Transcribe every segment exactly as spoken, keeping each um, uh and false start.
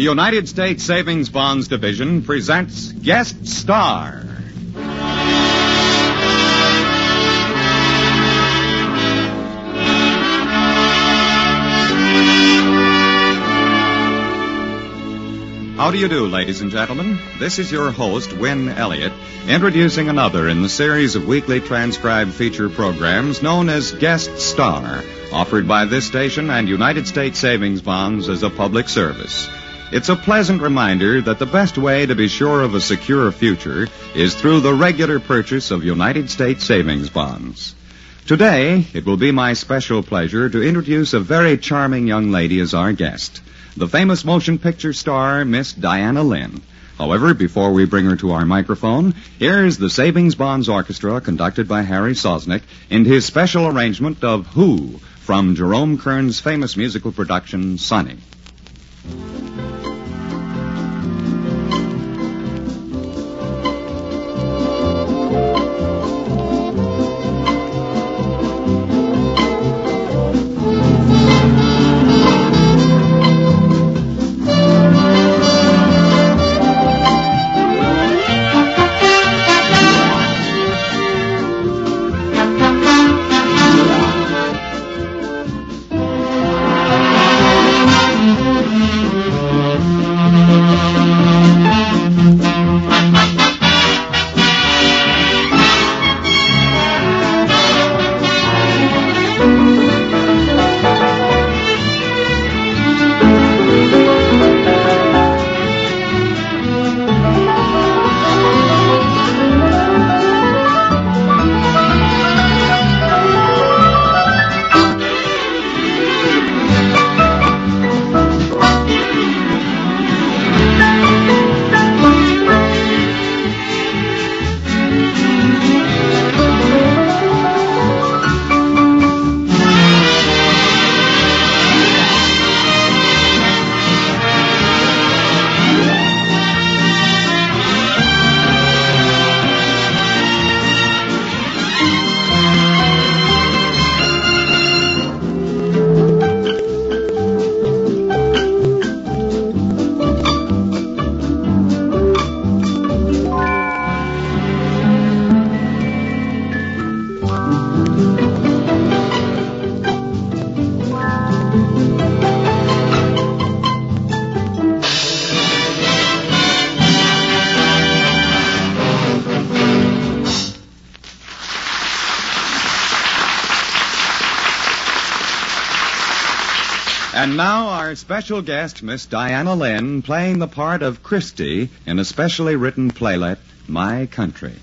United States Savings Bonds Division presents Guest Star. How do you do, ladies and gentlemen? This is your host, Win Elliott, introducing another in the series of weekly transcribed feature programs known as Guest Star, offered by this station and United States Savings Bonds as a public service. It's a pleasant reminder that the best way to be sure of a secure future is through the regular purchase of United States Savings Bonds. Today, it will be my special pleasure to introduce a very charming young lady as our guest, the famous motion picture star, Miss Diana Lynn. However, before we bring her to our microphone, here's the Savings Bonds Orchestra conducted by Harry Sosnick in his special arrangement of Who from Jerome Kern's famous musical production, Sonny. And now our special guest, Miss Diana Lynn, playing the part of Christy in a specially written playlet, My Country.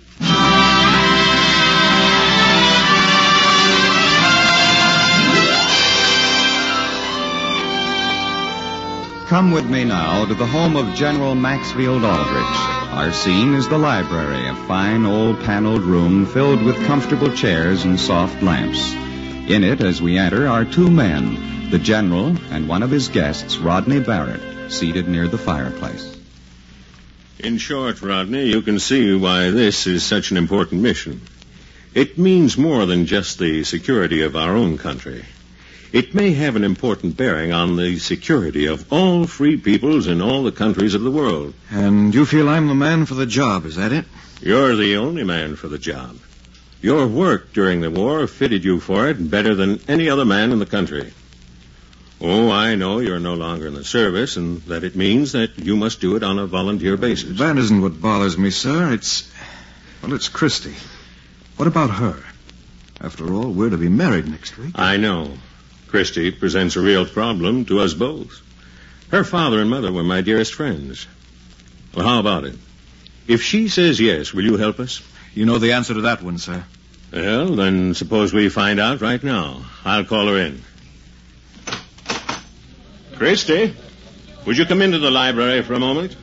Come with me now to the home of General Maxfield Aldrich. Our scene is the library, a fine old paneled room filled with comfortable chairs and soft lamps. In it, as we enter, are two men, the General and one of his guests, Rodney Barrett, seated near the fireplace. In short, Rodney, you can see why this is such an important mission. It means more than just the security of our own country. It may have an important bearing on the security of all free peoples in all the countries of the world. And you feel I'm the man for the job, is that it? You're the only man for the job. Your work during the war fitted you for it better than any other man in the country. Oh, I know you're no longer in the service, and that it means that you must do it on a volunteer basis. That isn't what bothers me, sir. It's... well, it's Christy. What about her? After all, we're to be married next week. I know. Christy presents a real problem to us both. Her father and mother were my dearest friends. Well, how about it? If she says yes, will you help us? You know the answer to that one, sir. Well, then suppose we find out right now. I'll call her in. Christy, would you come into the library for a moment?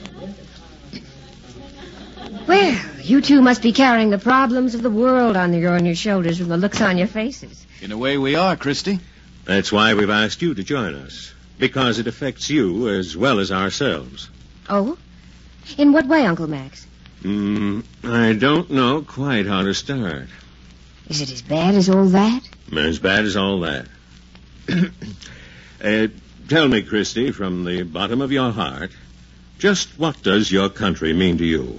Well, you two must be carrying the problems of the world on your, on your shoulders from the looks on your faces. In a way we are, Christy. That's why we've asked you to join us. Because it affects you as well as ourselves. Oh? In what way, Uncle Max? Mm, I don't know quite how to start. Is it as bad as all that? As bad as all that. uh, Tell me, Christy, from the bottom of your heart, just what does your country mean to you?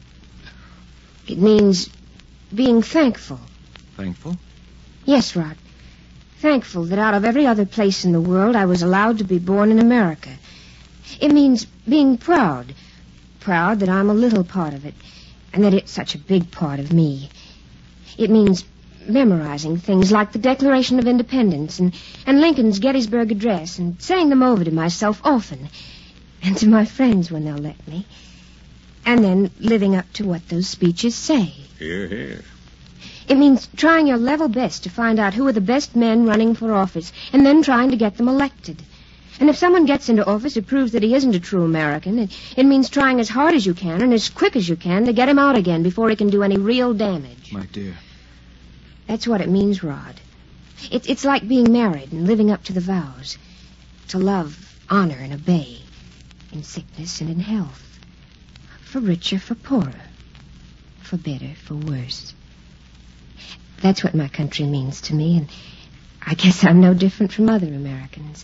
It means being thankful. Thankful? Yes, Rod. Thankful that out of every other place in the world I was allowed to be born in America. It means being proud. Proud that I'm a little part of it, and that it's such a big part of me. It means memorizing things like the Declaration of Independence and, and Lincoln's Gettysburg Address and saying them over to myself often, and to my friends when they'll let me. And then living up to what those speeches say. Hear, hear. It means trying your level best to find out who are the best men running for office, and then trying to get them elected. And if someone gets into office who proves that he isn't a true American, it, it means trying as hard as you can and as quick as you can to get him out again before he can do any real damage. My dear. That's what it means, Rod. It, it's like being married and living up to the vows. To love, honor, and obey. In sickness and in health. For richer, for poorer. For better, for worse. That's what my country means to me, and I guess I'm no different from other Americans.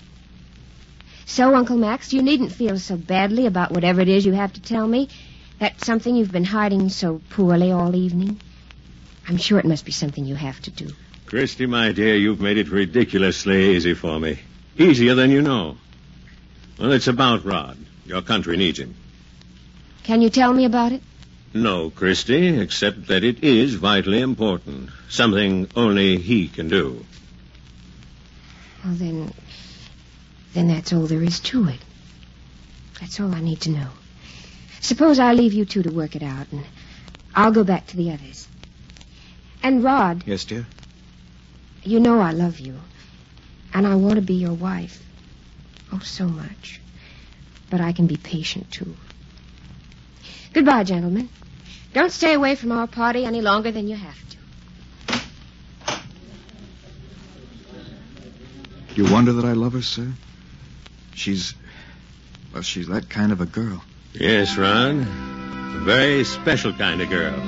So, Uncle Max, you needn't feel so badly about whatever it is you have to tell me. That's something you've been hiding so poorly all evening. I'm sure it must be something you have to do. Christy, my dear, you've made it ridiculously easy for me. Easier than you know. Well, it's about Rod. Your country needs him. Can you tell me about it? No, Christy, except that it is vitally important. Something only he can do. Well, then... Then that's all there is to it. That's all I need to know. Suppose I leave you two to work it out, and I'll go back to the others. And Rod... Yes, dear? You know I love you. And I want to be your wife. Oh, so much. But I can be patient, too. Goodbye, gentlemen. Don't stay away from our party any longer than you have to. Do you wonder that I love her, sir? She's... Well, she's that kind of a girl. Yes, Ron. A very special kind of girl.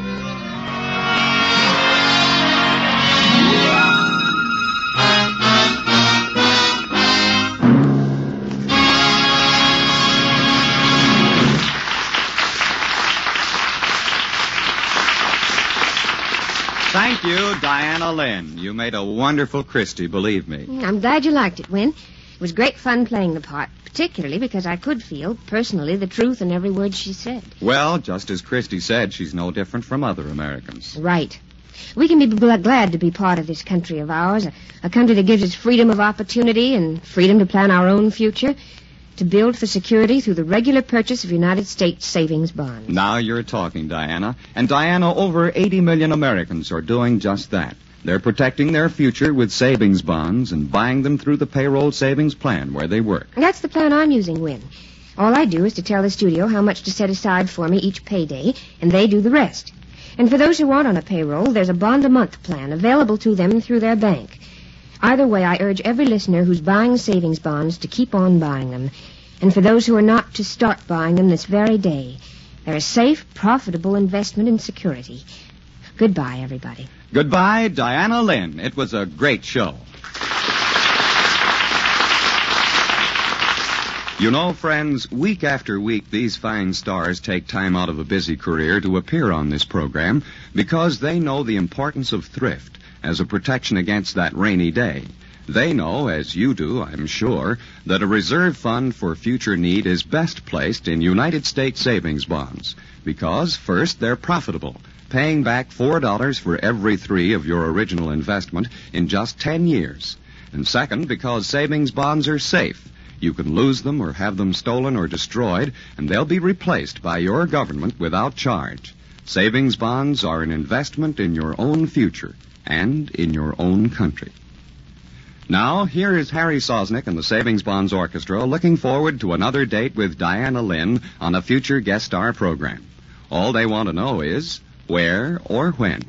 Thank you, Diana Lynn. You made a wonderful Christy, believe me. I'm glad you liked it, Win. It was great fun playing the part, particularly because I could feel, personally, the truth in every word she said. Well, just as Christy said, she's no different from other Americans. Right. We can be bl- glad to be part of this country of ours, a, a country that gives us freedom of opportunity and freedom to plan our own future, to build for security through the regular purchase of United States savings bonds. Now you're talking, Diana. And, Diana, over eighty million Americans are doing just that. They're protecting their future with savings bonds and buying them through the payroll savings plan where they work. That's the plan I'm using, Win. All I do is to tell the studio how much to set aside for me each payday, and they do the rest. And for those who aren't on a payroll, there's a bond-a-month plan available to them through their bank. Either way, I urge every listener who's buying savings bonds to keep on buying them. And for those who are not, to start buying them this very day. They're a safe, profitable investment in security. Goodbye, everybody. Goodbye, Diana Lynn. It was a great show. You know, friends, week after week, these fine stars take time out of a busy career to appear on this program because they know the importance of thrift as a protection against that rainy day. They know, as you do, I'm sure, that a reserve fund for future need is best placed in United States savings bonds because, first, they're profitable, paying back four dollars for every three of your original investment in just ten years. And second, because savings bonds are safe. You can lose them or have them stolen or destroyed, and they'll be replaced by your government without charge. Savings bonds are an investment in your own future and in your own country. Now, here is Harry Sosnick and the Savings Bonds Orchestra looking forward to another date with Diana Lynn on a future guest star program. All they want to know is where or when.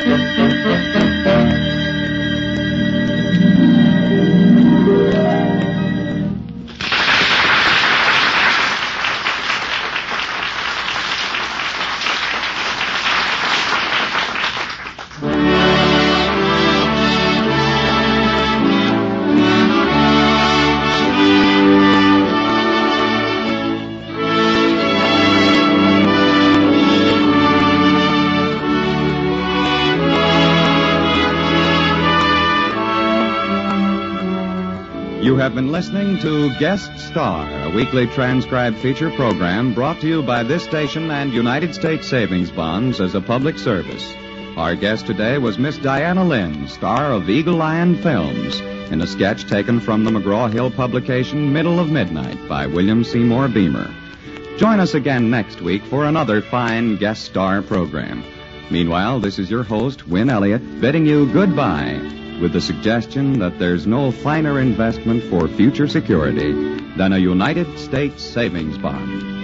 You have been listening to Guest Star, a weekly transcribed feature program brought to you by this station and United States Savings Bonds as a public service. Our guest today was Miss Diana Lynn, star of Eagle Lion Films, in a sketch taken from the McGraw-Hill publication Middle of Midnight by William Seymour Beamer. Join us again next week for another fine Guest Star program. Meanwhile, this is your host, Win Elliott, bidding you goodbye, with the suggestion that there's no finer investment for future security than a United States savings bond.